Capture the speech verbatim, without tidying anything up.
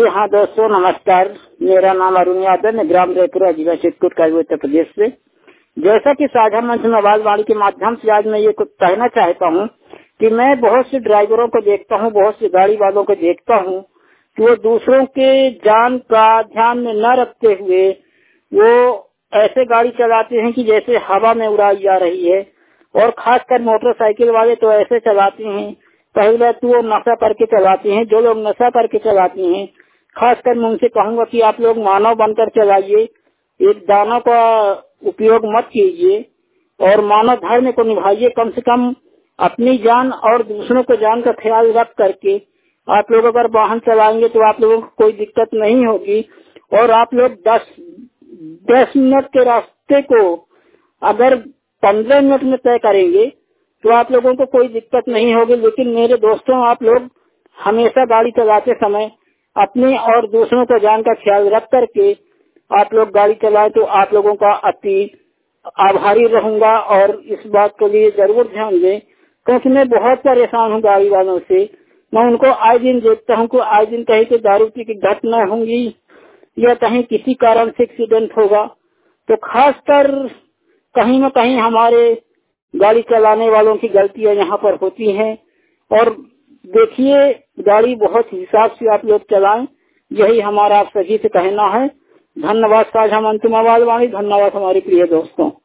जी हाँ दोस्तों, नमस्कार। मेरा नाम अरुण यादव है, ग्राम जयपुरा, जिला चित्रकूट का उत्तर प्रदेश से। जैसा कि साझा मंच में आवाज़वाणी के माध्यम से आज मैं ये कुछ कहना चाहता हूँ कि मैं बहुत से ड्राइवरों को देखता हूँ, बहुत से गाड़ी वालों को देखता हूँ कि वो दूसरों के जान का ध्यान में न रखते हुए वो ऐसे गाड़ी चलाते हैं कि जैसे हवा में उड़ाई जा रही है। और खासकर मोटरसाइकिल वाले तो ऐसे चलाते हैं, पहले तो वो नशा करके चलाते हैं। जो लोग नशा करके चलाते हैं, खासकर मैं उनसे कहूंगा कि आप लोग मानव बनकर चलाइए, एक दानों का उपयोग मत कीजिए और मानव धर्म को निभाइए। कम से कम अपनी जान और दूसरों को जान का ख्याल रख करके आप लोग अगर वाहन चलाएंगे तो आप लोगों को कोई दिक्कत नहीं होगी। और आप लोग दस दस मिनट के रास्ते को अगर पंद्रह मिनट में तय करेंगे तो आप लोगों को कोई दिक्कत नहीं होगी। लेकिन मेरे दोस्तों, आप लोग हमेशा गाड़ी चलाते समय अपने और दूसरों को जान का ख्याल रख करके आप लोग गाड़ी चलाएं तो आप लोगों का अति आभारी रहूंगा। और इस बात के लिए जरूर ध्यान दें, क्योंकि मैं बहुत परेशान हूँ गाड़ी वालों से। मैं उनको आए दिन देखता हूँ कि आए दिन कहीं तो दारू पी की घटना होंगी या कहीं किसी कारण से एक्सीडेंट होगा। तो खासकर कहीं न कहीं हमारे गाड़ी चलाने वालों की गलतियां यहाँ पर होती हैं। और देखिए, गाड़ी बहुत हिसाब से आप लोग चलाएं, यही हमारा आप सभी से कहना है। धन्यवाद साझा मंच में आवाज़वाणी, धन्यवाद हमारे प्रिय दोस्तों।